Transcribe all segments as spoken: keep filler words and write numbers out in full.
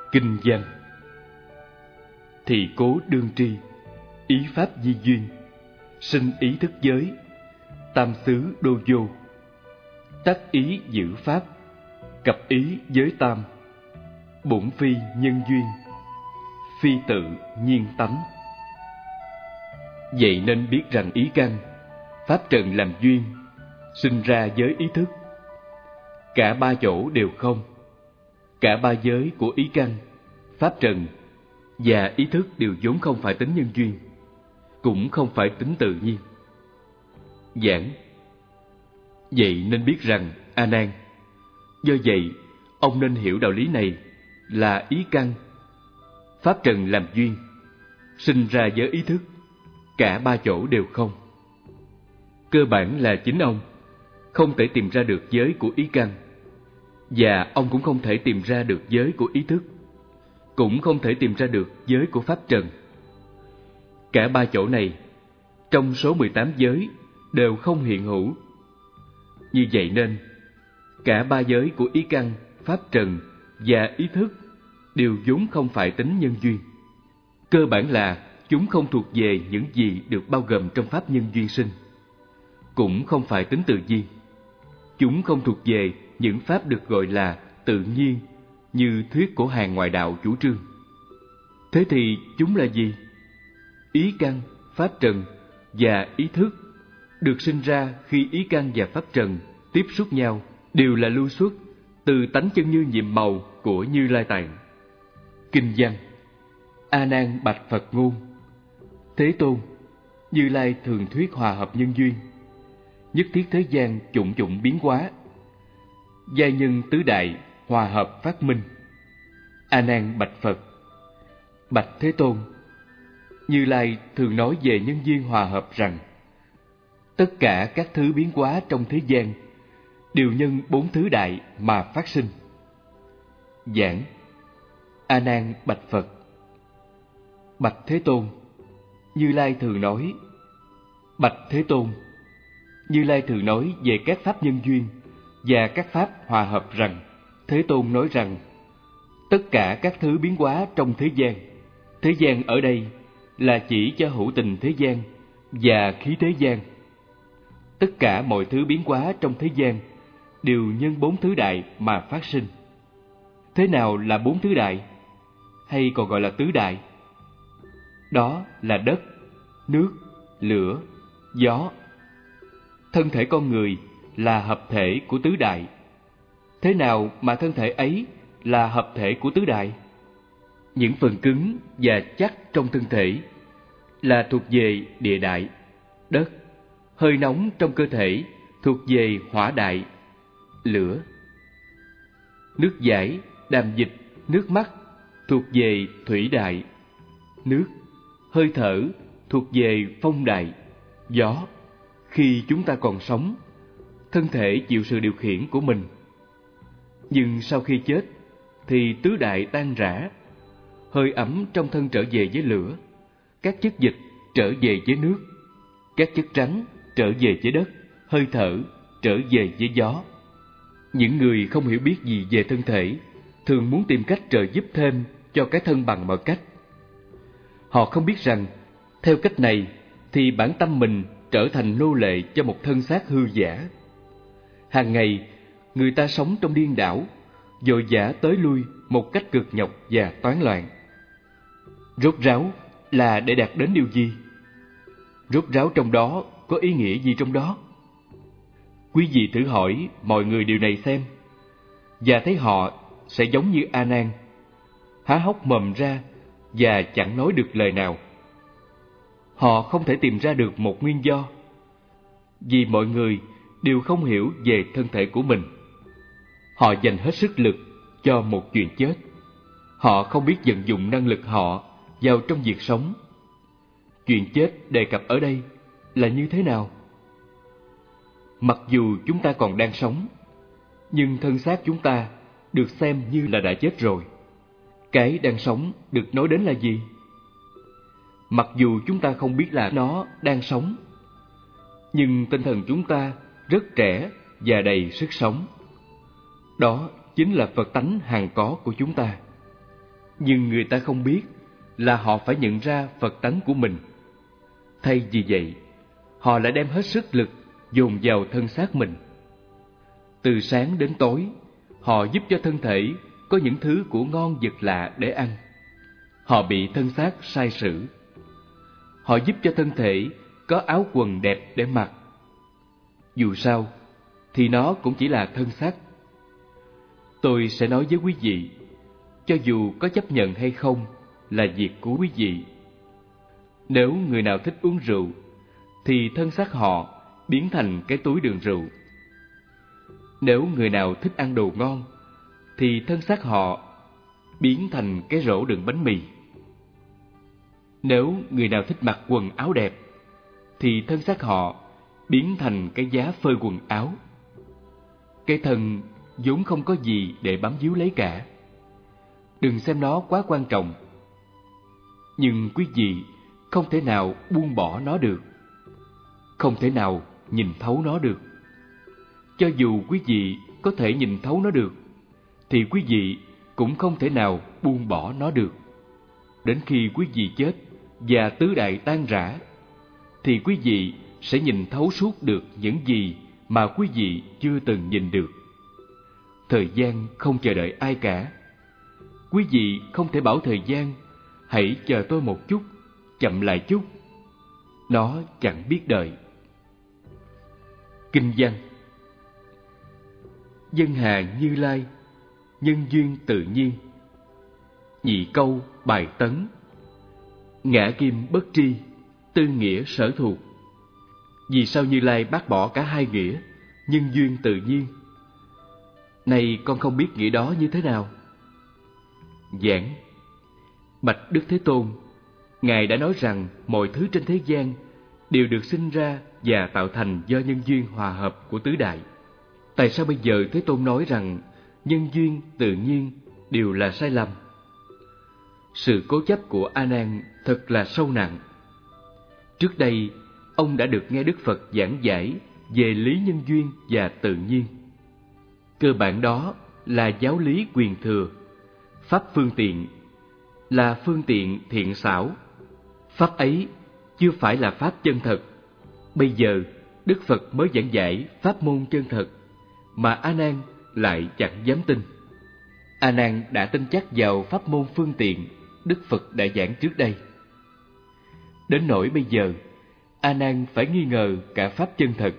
Kinh văn. Thì cố đương tri, ý pháp di duyên, sinh ý thức giới, tam xứ đô vô, tắc ý giữ pháp, cập ý giới tam, bổn phi nhân duyên, phi tự nhiên tánh. Vậy nên biết rằng ý căn, pháp trần làm duyên, sinh ra giới ý thức. Cả ba chỗ đều không. Cả ba giới của ý căn, pháp trần và ý thức đều vốn không phải tính nhân duyên, cũng không phải tính tự nhiên. Giảng. Vậy nên biết rằng, A Nan, do vậy ông nên hiểu đạo lý này là ý căn, pháp trần làm duyên, sinh ra giới ý thức, cả ba chỗ đều không. Cơ bản là chính ông không thể tìm ra được giới của ý căn, và ông cũng không thể tìm ra được giới của ý thức, cũng không thể tìm ra được giới của pháp trần. Cả ba chỗ này trong số mười tám giới đều không hiện hữu. Như vậy nên cả ba giới của ý căn, pháp trần và ý thức đều vốn không phải tính nhân duyên. Cơ bản là chúng không thuộc về những gì được bao gồm trong pháp nhân duyên sinh, cũng không phải tính tự nhiên. Chúng không thuộc về những pháp được gọi là tự nhiên như thuyết của hàng ngoại đạo chủ trương. Thế thì chúng là gì? Ý căn, pháp trần và ý thức được sinh ra khi ý căn và pháp trần tiếp xúc nhau, đều là lưu xuất từ tánh chân như nhiệm màu của Như Lai Tạng. Kinh văn. A Nan bạch Phật ngôn: Thế Tôn, Như Lai thường thuyết hòa hợp nhân duyên, nhất thiết thế gian chủng chủng biến hóa, giai nhân tứ đại hòa hợp phát minh. A Nan bạch Phật: Bạch Thế Tôn, Như Lai thường nói về nhân duyên hòa hợp rằng tất cả các thứ biến hóa trong thế gian đều nhân bốn thứ đại mà phát sinh. Giảng. A Nan bạch Phật: Bạch Thế Tôn, Như Lai thường nói Bạch Thế Tôn, Như Lai thường nói về các pháp nhân duyên và các pháp hòa hợp rằng, Thế Tôn nói rằng tất cả các thứ biến hóa trong thế gian. Thế gian ở đây là chỉ cho hữu tình thế gian và khí thế gian. Tất cả mọi thứ biến hóa trong thế gian đều nhân bốn thứ đại mà phát sinh. Thế nào là bốn thứ đại, hay còn gọi là tứ đại? Đó là đất, nước, lửa, gió. Thân thể con người là hợp thể của tứ đại. Thế nào mà thân thể ấy là hợp thể của tứ đại? Những phần cứng và chắc trong thân thể là thuộc về địa đại, đất. Hơi nóng trong cơ thể thuộc về hỏa đại, lửa. Nước giải, đàm dịch, nước mắt thuộc về thủy đại, nước. Hơi thở thuộc về phong đại, gió. Khi chúng ta còn sống, thân thể chịu sự điều khiển của mình. Nhưng sau khi chết thì tứ đại tan rã, hơi ấm trong thân trở về với lửa, các chất dịch trở về với nước, các chất trắng trở về với đất, hơi thở trở về với gió. Những người không hiểu biết gì về thân thể thường muốn tìm cách trợ giúp thêm cho cái thân bằng mọi cách. Họ không biết rằng theo cách này thì bản tâm mình trở thành nô lệ cho một thân xác hư giả. Hàng ngày người ta sống trong điên đảo, vội vã tới lui một cách cực nhọc và toán loạn. Rốt ráo là để đạt đến điều gì? Rốt ráo trong đó có ý nghĩa gì trong đó? Quý vị thử hỏi mọi người điều này xem, và thấy họ sẽ giống như A Nan, há hốc mồm ra và chẳng nói được lời nào. Họ không thể tìm ra được một nguyên do, vì mọi người đều không hiểu về thân thể của mình. Họ dành hết sức lực cho một chuyện chết. Họ không biết vận dụng năng lực họ vào trong việc sống. Chuyện chết đề cập ở đây là như thế nào? Mặc dù chúng ta còn đang sống, nhưng thân xác chúng ta được xem như là đã chết rồi. Cái đang sống được nói đến là gì? Mặc dù chúng ta không biết là nó đang sống, nhưng tinh thần chúng ta rất trẻ và đầy sức sống. Đó chính là Phật tánh hằng có của chúng ta. Nhưng người ta không biết là họ phải nhận ra Phật tánh của mình. Thay vì vậy, họ lại đem hết sức lực dồn vào thân xác mình. Từ sáng đến tối, họ giúp cho thân thể có những thứ của ngon vật lạ để ăn. Họ bị thân xác sai sử. Họ giúp cho thân thể có áo quần đẹp để mặc. Dù sao, thì nó cũng chỉ là thân xác. Tôi sẽ nói với quý vị, cho dù có chấp nhận hay không là việc của quý vị. Nếu người nào thích uống rượu, thì thân xác họ biến thành cái túi đựng rượu. Nếu người nào thích ăn đồ ngon, thì thân xác họ biến thành cái rổ đựng bánh mì. Nếu người nào thích mặc quần áo đẹp, thì thân xác họ biến thành cái giá phơi quần áo. Cái thân vốn không có gì để bám víu lấy cả. Đừng xem nó quá quan trọng. Nhưng quý vị không thể nào buông bỏ nó được, không thể nào nhìn thấu nó được. Cho dù quý vị có thể nhìn thấu nó được, thì quý vị cũng không thể nào buông bỏ nó được. Đến khi quý vị chết và tứ đại tan rã, thì quý vị sẽ nhìn thấu suốt được những gì mà quý vị chưa từng nhìn được. Thời gian không chờ đợi ai cả. Quý vị không thể bảo thời gian, hãy chờ tôi một chút, chậm lại chút. Nó chẳng biết đợi. Kinh văn: Dân hà Như Lai, nhân duyên tự nhiên. Nhị câu bài tấn: Ngã kim bất tri, tư nghĩa sở thuộc. Vì sao Như Lai bác bỏ cả hai nghĩa, nhân duyên tự nhiên? Này con không biết nghĩa đó như thế nào? Giảng: Bạch Đức Thế Tôn, Ngài đã nói rằng mọi thứ trên thế gian đều được sinh ra và tạo thành do nhân duyên hòa hợp của tứ đại. Tại sao bây giờ Thế Tôn nói rằng nhân duyên tự nhiên đều là sai lầm? Sự cố chấp của A Nan thật là sâu nặng. Trước đây, ông đã được nghe Đức Phật giảng giải về lý nhân duyên và tự nhiên. Cơ bản đó là giáo lý quyền thừa, pháp phương tiện, là phương tiện thiện xảo. Pháp ấy chưa phải là pháp chân thật. Bây giờ Đức Phật mới giảng giải pháp môn chân thật, mà A Nan lại chẳng dám tin. A Nan đã tin chắc vào pháp môn phương tiện Đức Phật đã giảng trước đây. Đến nỗi bây giờ, A Nan phải nghi ngờ cả pháp chân thật.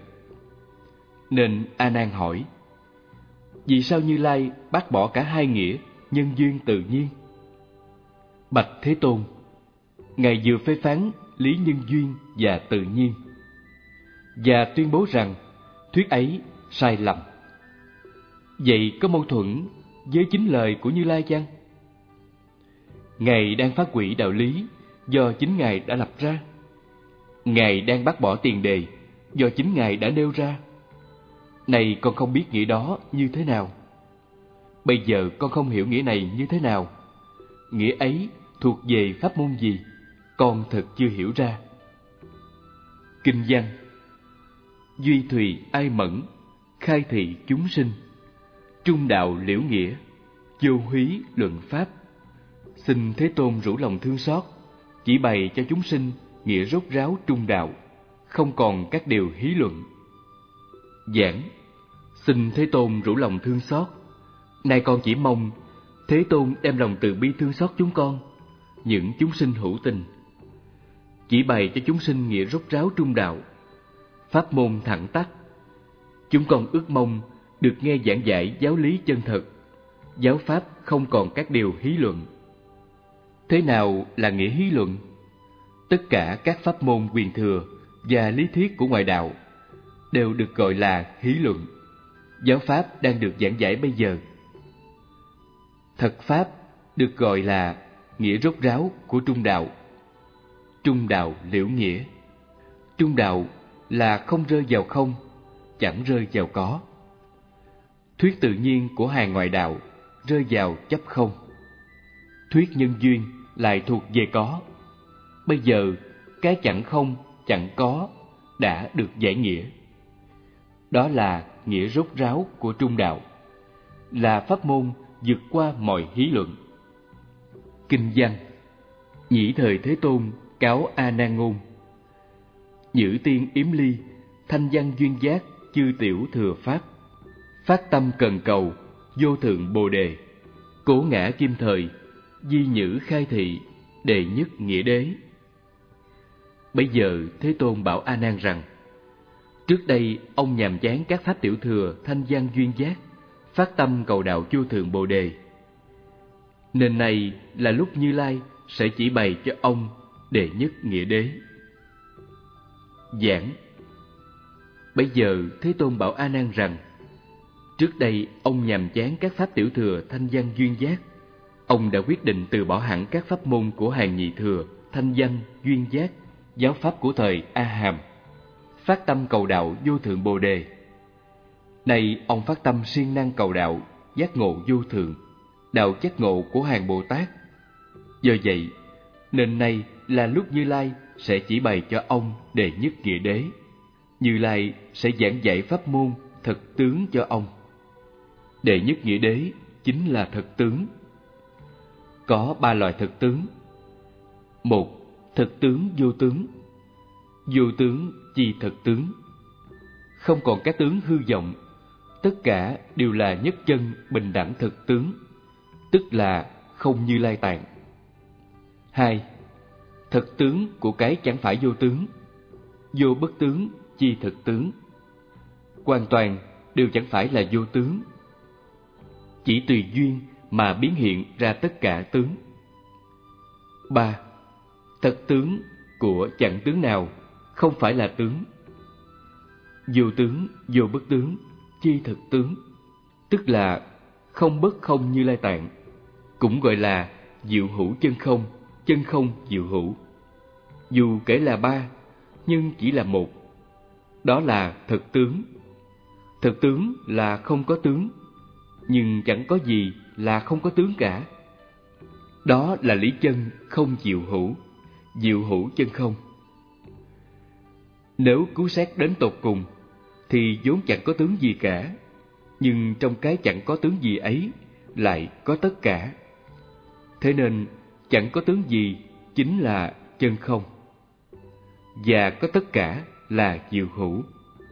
Nên A Nan hỏi: Vì sao Như Lai bác bỏ cả hai nghĩa nhân duyên tự nhiên? Bạch Thế Tôn, Ngài vừa phê phán lý nhân duyên và tự nhiên, và tuyên bố rằng thuyết ấy sai lầm. Vậy có mâu thuẫn với chính lời của Như Lai chăng? Ngài đang phát quỷ đạo lý do chính Ngài đã lập ra. Ngài đang bác bỏ tiền đề do chính Ngài đã nêu ra. Này con không biết nghĩa đó như thế nào. Bây giờ con không hiểu nghĩa này như thế nào. Nghĩa ấy thuộc về pháp môn gì, con thật chưa hiểu ra. Kinh văn: Duy thùy ai mẫn, khai thị chúng sinh. Trung đạo liễu nghĩa, vô húy luận pháp. Xin Thế Tôn rủ lòng thương xót, chỉ bày cho chúng sinh nghĩa rốt ráo trung đạo, không còn các điều hí luận. Giảng: Xin Thế Tôn rủ lòng thương xót. Nay con chỉ mong Thế Tôn đem lòng từ bi thương xót chúng con, những chúng sinh hữu tình, chỉ bày cho chúng sinh nghĩa rốt ráo trung đạo, pháp môn thẳng tắc. Chúng con ước mong được nghe giảng giải giáo lý chân thật, giáo pháp không còn các điều hí luận. Thế nào là nghĩa hí luận? Tất cả các pháp môn quyền thừa và lý thuyết của ngoại đạo đều được gọi là hí luận. Giáo pháp đang được giảng giải bây giờ. Thật pháp được gọi là nghĩa rốt ráo của trung đạo. Trung đạo liễu nghĩa. Trung đạo là không rơi vào không, chẳng rơi vào có. Thuyết tự nhiên của hàng ngoại đạo rơi vào chấp không. Thuyết nhân duyên lại thuộc về có. Bây giờ cái chẳng không, chẳng có đã được giải nghĩa. Đó là nghĩa rốt ráo của trung đạo, là pháp môn vượt qua mọi hí luận. Kinh văn. Nhĩ thời Thế Tôn cáo A Nan ngôn: Nhữ tiên yếm ly, thanh văn duyên giác, chư tiểu thừa pháp. Phát tâm cần cầu, vô thượng bồ đề. Cố ngã kim thời, di nhữ khai thị, đệ nhất nghĩa đế. Bây giờ Thế Tôn bảo A Nan rằng: Trước đây ông nhàm chán các pháp tiểu thừa thanh văn duyên giác, phát tâm cầu đạo vô thượng bồ đề. Nên này là lúc Như Lai sẽ chỉ bày cho ông đệ nhất nghĩa đế. Giảng. Bây giờ Thế Tôn bảo A Nan rằng: Trước đây ông nhàm chán các pháp tiểu thừa thanh văn duyên giác, ông đã quyết định từ bỏ hẳn các pháp môn của hàng nhị thừa thanh văn duyên giác, giáo pháp của thời A Hàm, phát tâm cầu đạo vô thượng bồ đề. Nay ông phát tâm siêng năng cầu đạo giác ngộ vô thượng, đạo giác ngộ của hàng Bồ Tát. Do vậy nên nay là lúc Như Lai sẽ chỉ bày cho ông đệ nhất nghĩa đế. Như Lai sẽ giảng dạy pháp môn thật tướng cho ông. Đệ nhất nghĩa đế chính là thật tướng. Có ba loại thật tướng. Một, thật tướng vô tướng. Vô tướng chi thật tướng. Không còn các tướng hư vọng, tất cả đều là nhất chân bình đẳng thực tướng, tức là không Như Lai tạng. Hai, thực tướng của cái chẳng phải vô tướng. Vô bất tướng chi thực tướng. Hoàn toàn đều chẳng phải là vô tướng, chỉ tùy duyên mà biến hiện ra tất cả tướng. Ba, thật tướng của chẳng tướng nào không phải là tướng. Vô tướng, vô bất tướng chi thực tướng, tức là không bất không Như Lai tạng, cũng gọi là diệu hữu chân không, chân không diệu hữu. Dù kể là ba, nhưng chỉ là một. Đó là thực tướng. Thực tướng là không có tướng, nhưng chẳng có gì là không có tướng cả. Đó là lý chân không diệu hữu, diệu hữu chân không. Nếu cứu xét đến tột cùng, thì vốn chẳng có tướng gì cả, nhưng trong cái chẳng có tướng gì ấy lại có tất cả. Thế nên chẳng có tướng gì chính là chân không, và có tất cả là diệu hữu.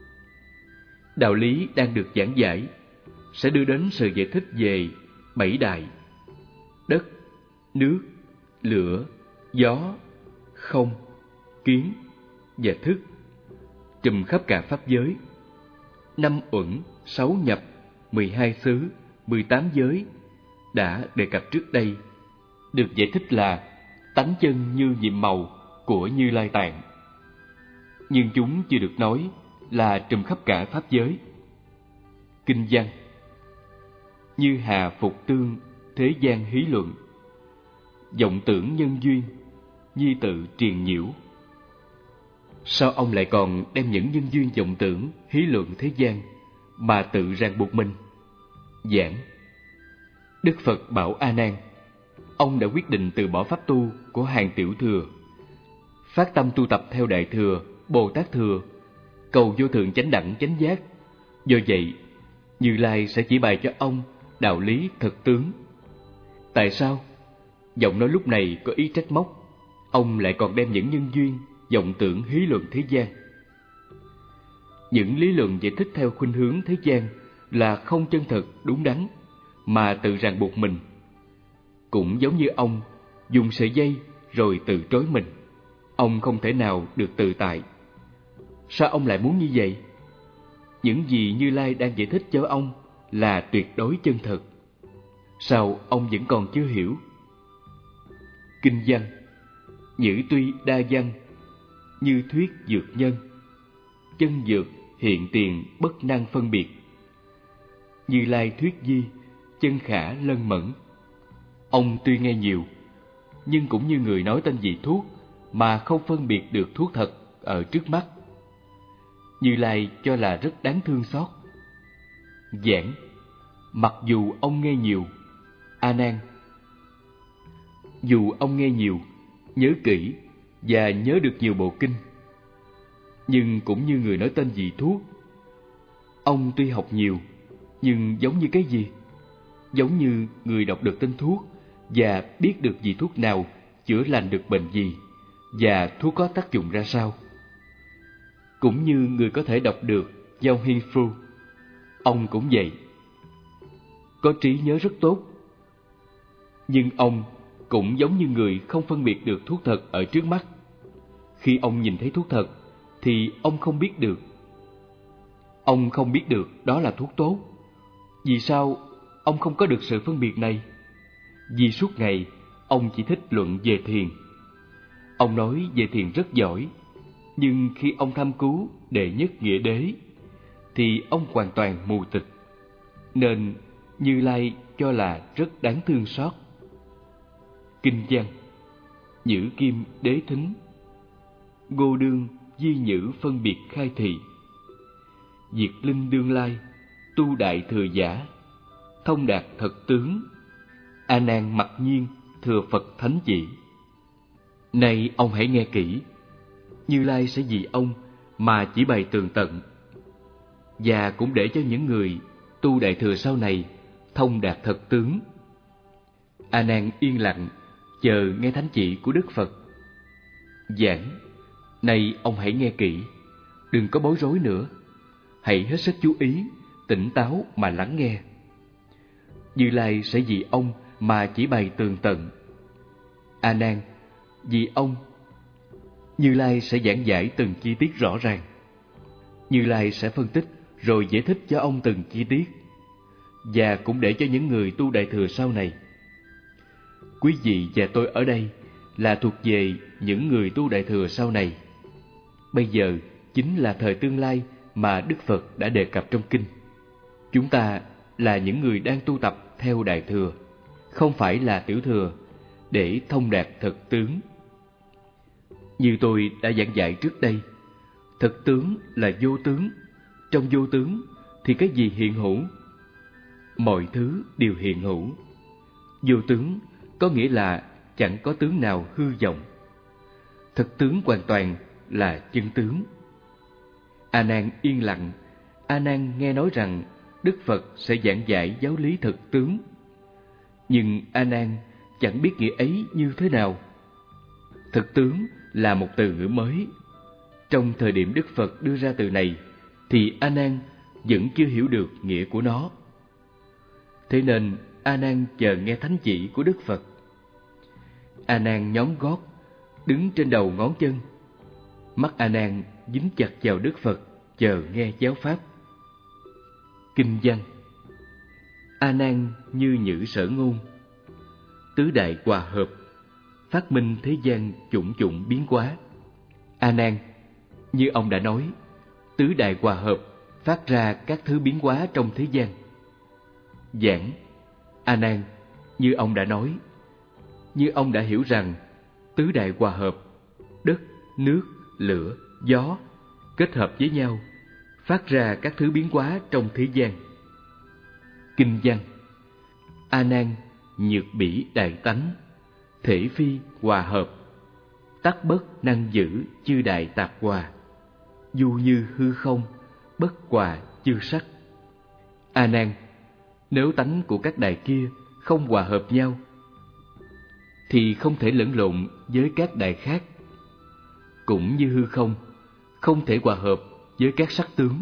Đạo lý đang được giảng giải sẽ đưa đến sự giải thích về bảy đại: đất, nước, lửa, gió, không, kiến và thức, trùm khắp cả pháp giới. Năm uẩn, sáu nhập, mười hai xứ, mười tám giới đã đề cập trước đây, được giải thích là tánh chân như nhiệm màu của Như Lai tạng, nhưng chúng chưa được nói là trùm khắp cả pháp giới. Kinh văn. Như hà phục tương, thế gian hí luận. Vọng tưởng nhân duyên, nhi tự triền nhiễu. Sao ông lại còn đem những nhân duyên vọng tưởng, hí luận thế gian mà tự ràng buộc mình? Giảng. Đức Phật bảo A Nan, ông đã quyết định từ bỏ pháp tu của hàng tiểu thừa, phát tâm tu tập theo đại thừa, Bồ Tát thừa, cầu vô thượng chánh đẳng chánh giác. Do vậy, Như Lai sẽ chỉ bày cho ông đạo lý thực tướng. Tại sao? Giọng nói lúc này có ý trách móc, ông lại còn đem những nhân duyên, vọng tưởng hí luận thế gian. Những lý luận giải thích theo khuynh hướng thế gian là không chân thực, đúng đắn, mà tự ràng buộc mình. Cũng giống như ông dùng sợi dây rồi tự trói mình, ông không thể nào được tự tại. Sao ông lại muốn như vậy? Những gì Như Lai đang giải thích cho ông là tuyệt đối chân thật. Sao ông vẫn còn chưa hiểu? Kinh văn. Nhữ tuy đa văn, như thuyết dược nhân. Chân dược hiện tiền bất năng phân biệt. Như Lai thuyết di, chân khả lân mẫn. Ông tuy nghe nhiều, nhưng cũng như người nói tên vị thuốc mà không phân biệt được thuốc thật ở trước mắt. Như Lai cho là rất đáng thương xót. Giảng. Mặc dù ông nghe nhiều, A Nan, dù ông nghe nhiều, nhớ kỹ và nhớ được nhiều bộ kinh, nhưng cũng như người nói tên vị thuốc, ông tuy học nhiều, nhưng giống như cái gì? Giống như người đọc được tên thuốc và biết được vị thuốc nào chữa lành được bệnh gì và thuốc có tác dụng ra sao. Cũng như người có thể đọc được Giao Hiên Phu, ông cũng vậy. Có trí nhớ rất tốt, nhưng ông cũng giống như người không phân biệt được thuốc thật ở trước mắt. Khi ông nhìn thấy thuốc thật thì ông không biết được. Ông không biết được đó là thuốc tốt. Vì sao ông không có được sự phân biệt này? Vì suốt ngày ông chỉ thích luận về thiền. Ông nói về thiền rất giỏi, nhưng khi ông thăm cứu đệ nhất nghĩa đế thì ông hoàn toàn mù tịch, nên Như Lai cho là rất đáng thương xót. Kinh văn: Nhữ kim đế thính, ngô đương di nhữ phân biệt khai thị. Diệt linh đương lai, tu đại thừa giả, thông đạt thật tướng, A Nan mặc nhiên thừa Phật thánh chỉ. Này ông hãy nghe kỹ, Như Lai sẽ vì ông mà chỉ bày tường tận, và cũng để cho những người tu đại thừa sau này thông đạt thật tướng. A Nan yên lặng chờ nghe thánh chỉ của Đức Phật. Giảng: Này ông hãy nghe kỹ, đừng có bối rối nữa, hãy hết sức chú ý, tỉnh táo mà lắng nghe. Như Lai sẽ vì ông mà chỉ bày tường tận. A Nan, vì ông, Như Lai sẽ giảng giải từng chi tiết rõ ràng. Như Lai sẽ phân tích rồi giải thích cho ông từng chi tiết, và cũng để cho những người tu đại thừa sau này. Quý vị và tôi ở đây là thuộc về những người tu đại thừa sau này. Bây giờ chính là thời tương lai mà Đức Phật đã đề cập trong kinh. Chúng ta là những người đang tu tập theo đại thừa, không phải là tiểu thừa, để thông đạt thật tướng. Như tôi đã giảng dạy trước đây, thật tướng là vô tướng. Trong vô tướng thì cái gì hiện hữu? Mọi thứ đều hiện hữu. Vô tướng có nghĩa là chẳng có tướng nào hư vọng. Thật tướng hoàn toàn là chân tướng. A Nan yên lặng. A Nan nghe nói rằng Đức Phật sẽ giảng dạy giáo lý thật tướng, nhưng A Nan chẳng biết nghĩa ấy như thế nào. Thật tướng là một từ ngữ mới. Trong thời điểm Đức Phật đưa ra từ này thì A Nan vẫn chưa hiểu được nghĩa của nó. Thế nên A Nan chờ nghe thánh chỉ của Đức Phật. A Nan nhón gót, đứng trên đầu ngón chân. Mắt A Nan dính chặt vào Đức Phật, chờ nghe giáo pháp. Kinh văn: A Nan như nhữ sở ngôn, tứ đại hòa hợp, phát minh thế gian chủng chủng biến hóa. A Nan, như ông đã nói, tứ đại hòa hợp phát ra các thứ biến hóa trong thế gian. Giảng: A Nan, như ông đã nói, như ông đã hiểu rằng tứ đại hòa hợp, đất, nước, lửa, gió kết hợp với nhau, phát ra các thứ biến hóa trong thế gian. Kinh văn: A Nan nhược bỉ đại tánh, thể phi hòa hợp, tắc bất năng giữ chư đại tạp hòa, du như hư không, bất hòa chư sắc. A Nan, nếu tánh của các đài kia không hòa hợp nhau thì không thể lẫn lộn với các đài khác, cũng như hư không không thể hòa hợp với các sắc tướng.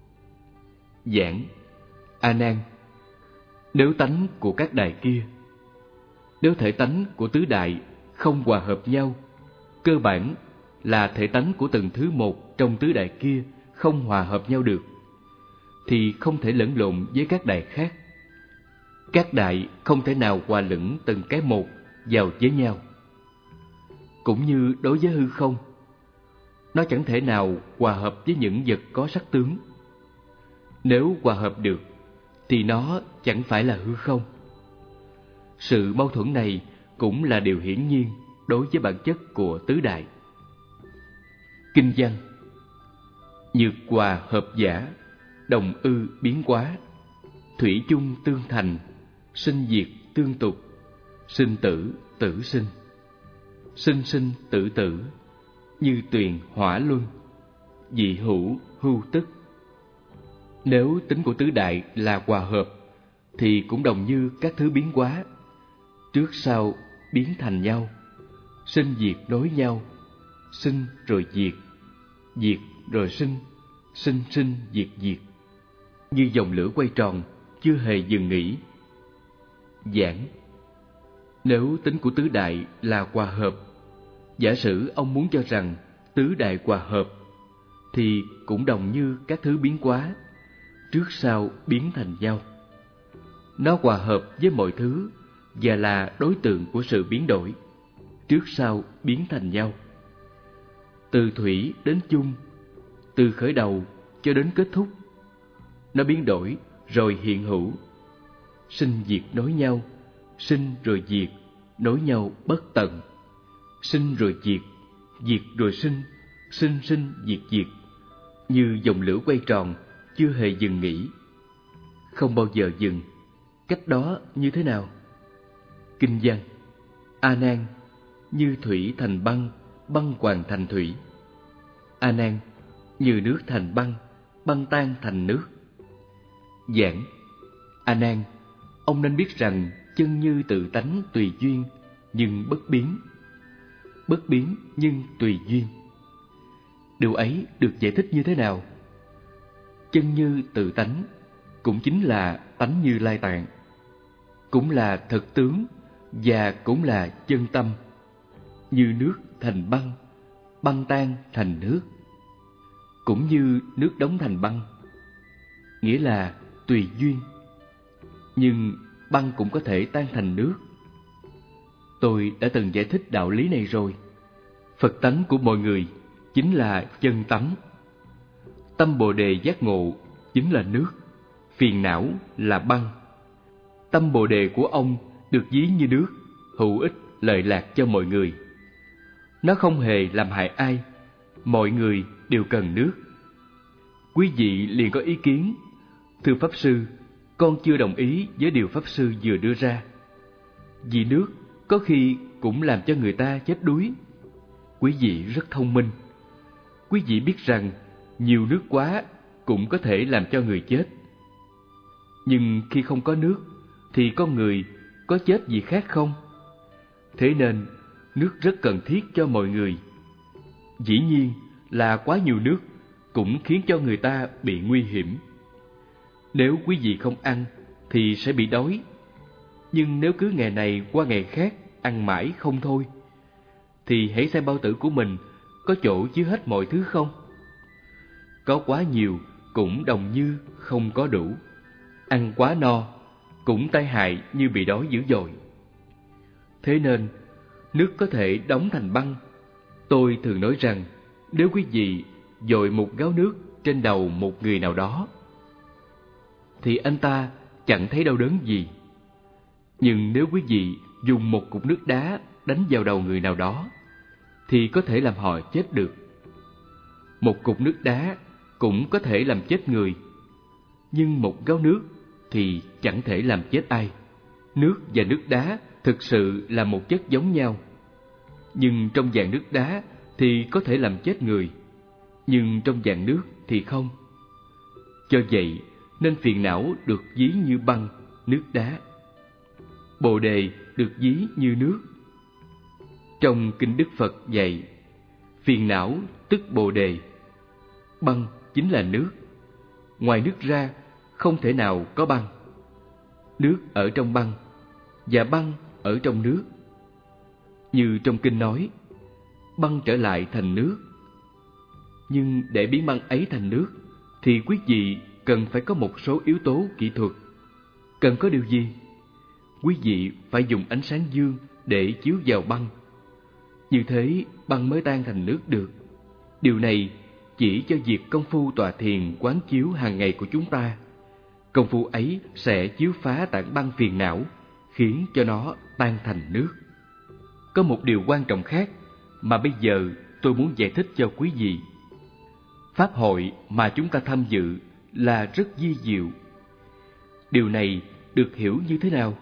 Giảng: A Nan, nếu tánh của các đài kia, nếu thể tánh của tứ đại không hòa hợp nhau, cơ bản là thể tánh của từng thứ một trong tứ đại kia không hòa hợp nhau được, thì không thể lẫn lộn với các đại khác. Các đại không thể nào hòa lẫn từng cái một vào với nhau. Cũng như đối với hư không, nó chẳng thể nào hòa hợp với những vật có sắc tướng. Nếu hòa hợp được thì nó chẳng phải là hư không. Sự mâu thuẫn này cũng là điều hiển nhiên đối với bản chất của tứ đại. Kinh văn: nhược hòa hợp giả, đồng ư biến hóa, thủy chung tương thành, sinh diệt tương tục, sinh tử tử sinh, sinh sinh tử tử, như tuyền hỏa luân, dị hữu hưu tức. Nếu tính của tứ đại là hòa hợp thì cũng đồng như các thứ biến hóa. trước sau biến thành nhau, sinh diệt nối nhau, sinh rồi diệt, diệt rồi sinh, sinh sinh diệt diệt, như dòng lửa quay tròn, chưa hề dừng nghỉ. Giảng: nếu tính của tứ đại là hòa hợp, giả sử ông muốn cho rằng tứ đại hòa hợp, thì cũng đồng như các thứ biến hóa, trước sau biến thành nhau. Nó hòa hợp với mọi thứ và là đối tượng của sự biến đổi, trước sau biến thành nhau. Từ thủy đến chung, từ khởi đầu cho đến kết thúc, nó biến đổi rồi hiện hữu, sinh diệt nối nhau, sinh rồi diệt, nối nhau bất tận, sinh rồi diệt, diệt rồi sinh, sinh sinh diệt diệt, như dòng lửa quay tròn, chưa hề dừng nghỉ, không bao giờ dừng. Cách đó như thế nào? Kinh văn: A Nan, như thủy thành băng, băng hoàn thành thủy. A Nan, như nước thành băng, băng tan thành nước. Giảng: A Nan, ông nên biết rằng chân như tự tánh tùy duyên nhưng bất biến, bất biến nhưng tùy duyên. Điều ấy được giải thích như thế nào? Chân như tự tánh cũng chính là tánh Như Lai Tạng, cũng là thực tướng và cũng là chân tâm, như nước thành băng, băng tan thành nước, cũng như nước đóng thành băng, nghĩa là tùy duyên. Nhưng băng cũng có thể tan thành nước. Tôi đã từng giải thích đạo lý này rồi. Phật tánh của mọi người chính là chân tánh. Tâm Bồ Đề giác ngộ chính là nước, phiền não là băng. Tâm Bồ Đề của ông được ví như nước, hữu ích lợi lạc cho mọi người. Nó không hề làm hại ai, mọi người đều cần nước. Quý vị liền có ý kiến: thưa Pháp Sư, con chưa đồng ý với điều Pháp Sư vừa đưa ra. Vì nước có khi cũng làm cho người ta chết đuối. Quý vị rất thông minh. Quý vị biết rằng nhiều nước quá cũng có thể làm cho người chết. Nhưng khi không có nước thì con người có chết gì khác không? Thế nên nước rất cần thiết cho mọi người. Dĩ nhiên là quá nhiều nước cũng khiến cho người ta bị nguy hiểm. Nếu quý vị không ăn thì sẽ bị đói. Nhưng nếu cứ ngày này qua ngày khác ăn mãi không thôi, thì hãy xem bao tử của mình có chỗ chứa hết mọi thứ không? Có quá nhiều cũng đồng như không có đủ. Ăn quá no cũng tai hại như bị đói dữ dội. Thế nên nước có thể đóng thành băng. Tôi thường nói rằng nếu quý vị dội một gáo nước trên đầu một người nào đó thì anh ta chẳng thấy đau đớn gì. Nhưng nếu quý vị dùng một cục nước đá đánh vào đầu người nào đó thì có thể làm họ chết được. Một cục nước đá cũng có thể làm chết người, nhưng một gáo nước thì chẳng thể làm chết ai. Nước và nước đá thực sự là một chất giống nhau, nhưng trong dạng nước đá thì có thể làm chết người, nhưng trong dạng nước thì không. Cho vậy nên phiền não được ví như băng, nước đá. Bồ đề được ví như nước. Trong kinh Đức Phật dạy, phiền não tức bồ đề, băng chính là nước. Ngoài nước ra không thể nào có băng. Nước ở trong băng và băng ở trong nước. Như trong kinh nói, băng trở lại thành nước. Nhưng để biến băng ấy thành nước thì quý vị cần phải có một số yếu tố kỹ thuật. Cần có điều gì? Quý vị phải dùng ánh sáng dương để chiếu vào băng. Như thế băng mới tan thành nước được. Điều này chỉ cho việc công phu tọa thiền quán chiếu hàng ngày của chúng ta. Công phu ấy sẽ chiếu phá tảng băng phiền não, khiến cho nó tan thành nước. Có một điều quan trọng khác mà bây giờ tôi muốn giải thích cho quý vị. Pháp hội mà chúng ta tham dự là rất vi diệu. Điều này được hiểu như thế nào?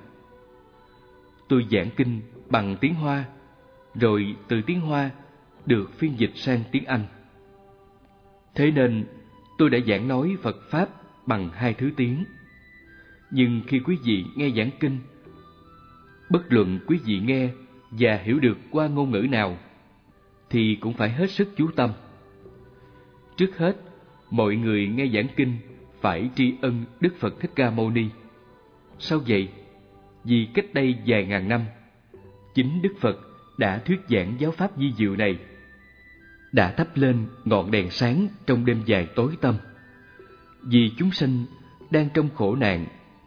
Tôi giảng kinh bằng tiếng Hoa, rồi từ tiếng Hoa được phiên dịch sang tiếng Anh. Thế nên tôi đã giảng nói Phật Pháp bằng hai thứ tiếng. Nhưng khi quý vị nghe giảng kinh, Bất luận quý vị nghe và hiểu được qua ngôn ngữ nào, thì cũng phải hết sức chú tâm. Trước hết, mọi người nghe giảng kinh phải tri ân Đức Phật Thích Ca Mâu Ni. Sao vậy? Vì cách đây vài ngàn năm, chính Đức Phật đã thuyết giảng giáo pháp vi diệu này, đã thắp lên ngọn đèn sáng trong đêm dài tối tăm. Vì chúng sanh đang trong khổ nạn,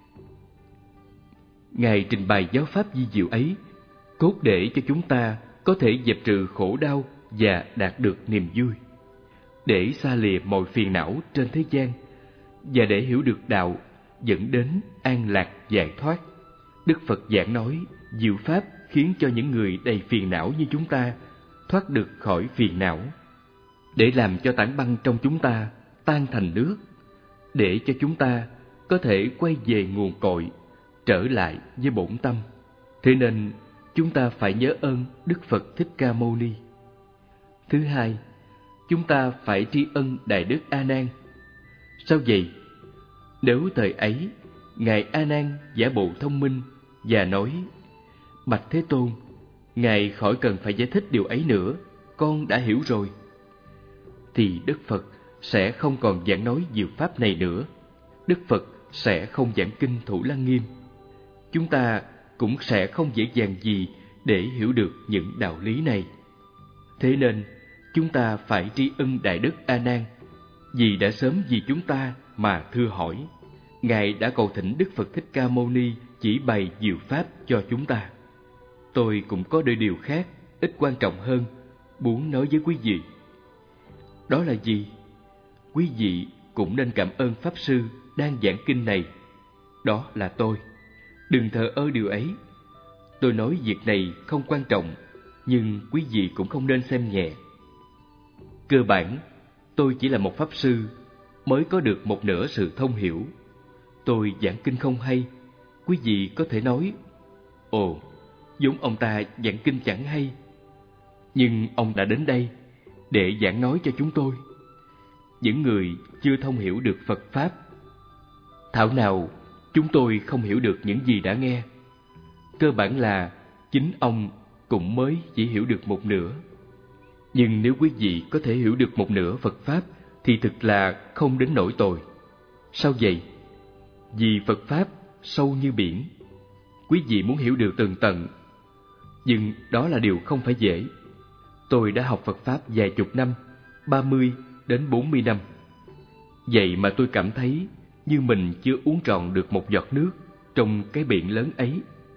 Ngài trình bày giáo pháp vi diệu ấy, cốt để cho chúng ta có thể dẹp trừ khổ đau và đạt được niềm vui, để xa lìa mọi phiền não trên thế gian, và để hiểu được đạo dẫn đến an lạc giải thoát. Đức Phật giảng nói diệu pháp khiến cho những người đầy phiền não như chúng ta thoát được khỏi phiền não, để làm cho tảng băng trong chúng ta tan thành nước, để cho chúng ta có thể quay về nguồn cội, trở lại với bổn tâm. Thế nên chúng ta phải nhớ ơn Đức Phật Thích Ca Mâu Ni. Thứ hai, chúng ta phải tri ân Đại Đức A Nan. Sao vậy? Nếu thời ấy Ngài A Nan giả bộ thông minh và nói: Bạch Thế Tôn, Ngài khỏi cần phải giải thích điều ấy nữa, con đã hiểu rồi, thì Đức Phật sẽ không còn giảng nói diệu pháp này nữa. Đức Phật sẽ không giảng kinh Thủ Lăng Nghiêm. Chúng ta cũng sẽ không dễ dàng gì để hiểu được những đạo lý này. Thế nên chúng ta phải tri ân Đại Đức A Nan, vì đã sớm vì chúng ta mà thưa hỏi. Ngài đã cầu thỉnh Đức Phật Thích Ca Mâu Ni chỉ bày diệu pháp cho chúng ta. Tôi cũng có đôi điều khác, ít quan trọng hơn, muốn nói với quý vị. Đó là gì? Quý vị cũng nên cảm ơn Pháp Sư đang giảng kinh này. Đó là tôi. Đừng thờ ơ điều ấy. Tôi nói việc này không quan trọng, nhưng quý vị cũng không nên xem nhẹ. Cơ bản, tôi chỉ là một Pháp Sư, mới có được một nửa sự thông hiểu. Tôi giảng kinh không hay, quý vị có thể nói: Ồ, giống ông ta giảng kinh chẳng hay. Nhưng ông đã đến đây để giảng nói cho chúng tôi, những người chưa thông hiểu được Phật Pháp. Thảo nào chúng tôi không hiểu được những gì đã nghe. Cơ bản là chính ông cũng mới chỉ hiểu được một nửa. Nhưng nếu quý vị có thể hiểu được một nửa Phật Pháp thì thực là không đến nỗi tồi. Sao vậy? Vì Phật Pháp sâu như biển, quý vị muốn hiểu được tường tận, nhưng đó là điều không phải dễ. Tôi đã học Phật Pháp vài chục năm, ba mươi đến bốn mươi năm. Vậy mà tôi cảm thấy như mình chưa uống trọn được một giọt nước trong cái biển lớn ấy.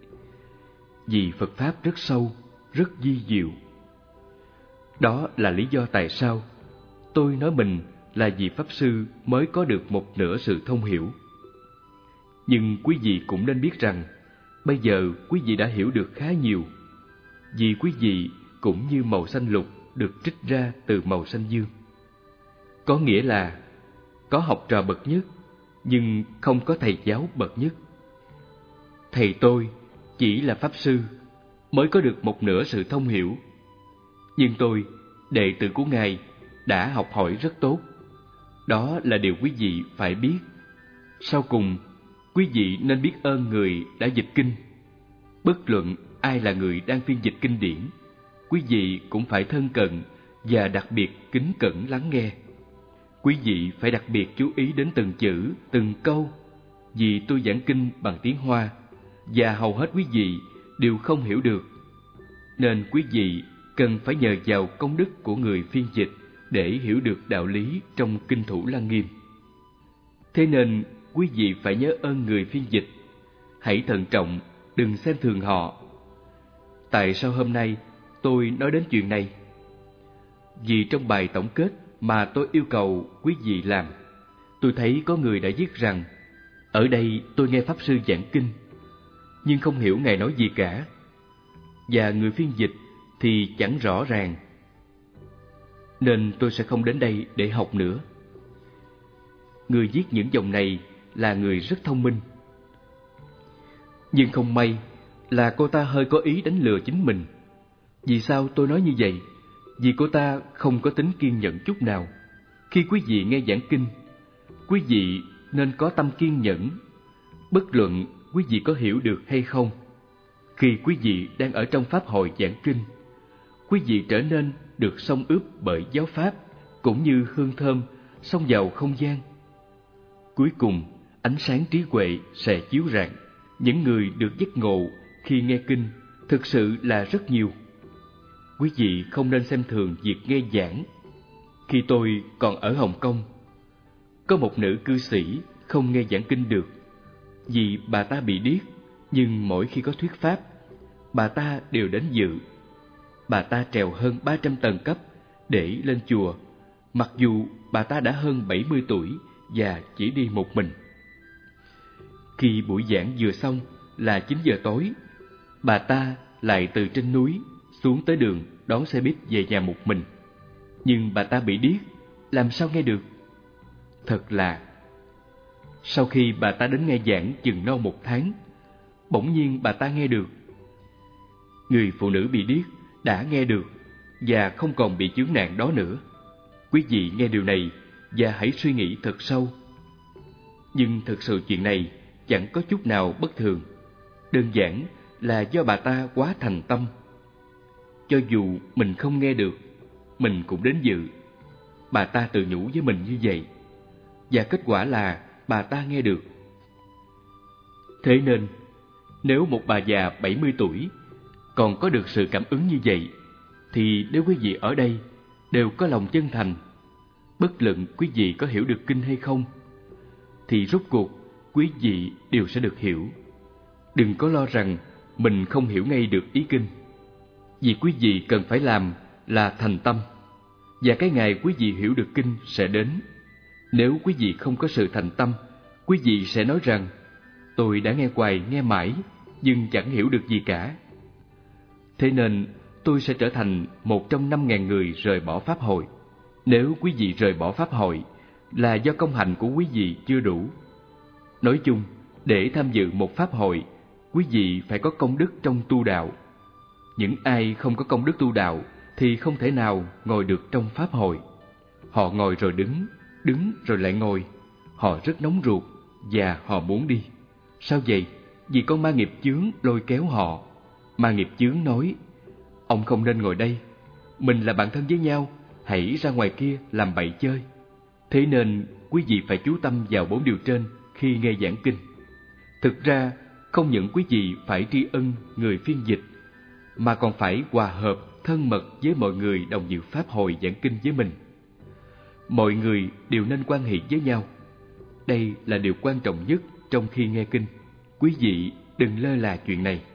Vì Phật Pháp rất sâu, rất vi diệu. Đó là lý do tại sao tôi nói mình là vị Pháp Sư mới có được một nửa sự thông hiểu. Nhưng quý vị cũng nên biết rằng, bây giờ quý vị đã hiểu được khá nhiều, vì quý vị cũng như màu xanh lục được trích ra từ màu xanh dương. Có nghĩa là có học trò bậc nhất, nhưng không có thầy giáo bậc nhất. Thầy tôi chỉ là Pháp Sư, mới có được một nửa sự thông hiểu. Nhưng tôi, đệ tử của Ngài, đã học hỏi rất tốt. Đó là điều quý vị phải biết. Sau cùng, quý vị nên biết ơn người đã dịch kinh. Bất luận ai là người đang phiên dịch kinh điển, quý vị cũng phải thân cận và đặc biệt kính cẩn lắng nghe. Quý vị phải đặc biệt chú ý đến từng chữ, từng câu, vì tôi giảng kinh bằng tiếng Hoa và hầu hết quý vị đều không hiểu được. Nên quý vị cần phải nhờ vào công đức của người phiên dịch để hiểu được đạo lý trong kinh Thủ Lăng Nghiêm. Thế nên quý vị phải nhớ ơn người phiên dịch. Hãy thận trọng, đừng xem thường họ. Tại sao hôm nay tôi nói đến chuyện này? Vì trong bài tổng kết mà tôi yêu cầu quý vị làm, tôi thấy có người đã viết rằng: ở đây tôi nghe Pháp Sư giảng kinh, nhưng không hiểu Ngài nói gì cả. Và người phiên dịch thì chẳng rõ ràng, nên tôi sẽ không đến đây để học nữa. Người viết những dòng này là người rất thông minh. Nhưng không may là cô ta hơi có ý đánh lừa chính mình. Vì sao tôi nói như vậy? Vì cô ta không có tính kiên nhẫn chút nào. Khi quý vị nghe giảng kinh, quý vị nên có tâm kiên nhẫn, bất luận quý vị có hiểu được hay không. Khi quý vị đang ở trong pháp hội giảng kinh, quý vị trở nên được xông ướp bởi giáo pháp, cũng như hương thơm xông vào không gian. Cuối cùng, ánh sáng trí huệ sẽ chiếu rạng. Những người được giác ngộ khi nghe kinh thực sự là rất nhiều. Quý vị không nên xem thường việc nghe giảng. Khi tôi còn ở Hồng Kông, có một nữ cư sĩ không nghe giảng kinh được vì bà ta bị điếc, nhưng mỗi khi có thuyết pháp, bà ta đều đến dự. Bà ta trèo hơn ba trăm tầng cấp để lên chùa, mặc dù bà ta đã hơn bảy mươi tuổi và chỉ đi một mình. Khi buổi giảng vừa xong là chín giờ tối, bà ta lại từ trên núi xuống tới đường đón xe buýt về nhà một mình. Nhưng bà ta bị điếc, làm sao nghe được? Thật lạ. Sau khi bà ta đến nghe giảng chừng non một tháng, bỗng nhiên bà ta nghe được. Người phụ nữ bị điếc đã nghe được và không còn bị chướng nạn đó nữa. Quý vị nghe điều này và hãy suy nghĩ thật sâu. Nhưng thực sự chuyện này chẳng có chút nào bất thường. Đơn giản là do bà ta quá thành tâm. Cho dù mình không nghe được, mình cũng đến dự. Bà ta tự nhủ với mình như vậy, và kết quả là bà ta nghe được. Thế nên, nếu một bà già bảy mươi tuổi còn có được sự cảm ứng như vậy, thì nếu quý vị ở đây đều có lòng chân thành, bất luận quý vị có hiểu được kinh hay không, thì rốt cuộc quý vị đều sẽ được hiểu. Đừng có lo rằng mình không hiểu ngay được ý kinh. Việc quý vị cần phải làm là thành tâm, và cái ngày quý vị hiểu được kinh sẽ đến. Nếu quý vị không có sự thành tâm, quý vị sẽ nói rằng tôi đã nghe hoài nghe mãi nhưng chẳng hiểu được gì cả. Thế nên tôi sẽ trở thành một trong năm ngàn người rời bỏ pháp hội. Nếu quý vị rời bỏ pháp hội là do công hạnh của quý vị chưa đủ. Nói chung, để tham dự một pháp hội, quý vị phải có công đức trong tu đạo. Những ai không có công đức tu đạo thì không thể nào ngồi được trong pháp hội. Họ ngồi rồi đứng, đứng rồi lại ngồi. Họ rất nóng ruột và họ muốn đi. Sao vậy? Vì con ma nghiệp chướng lôi kéo họ. Ma nghiệp chướng nói, ông không nên ngồi đây, mình là bạn thân với nhau, hãy ra ngoài kia làm bậy chơi. Thế nên quý vị phải chú tâm vào bốn điều trên khi nghe giảng kinh. Thực ra, không những quý vị phải tri ân người phiên dịch, mà còn phải hòa hợp, thân mật với mọi người đồng dự pháp hội giảng kinh với mình. Mọi người đều nên quan hệ với nhau. Đây là điều quan trọng nhất trong khi nghe kinh. Quý vị đừng lơ là chuyện này.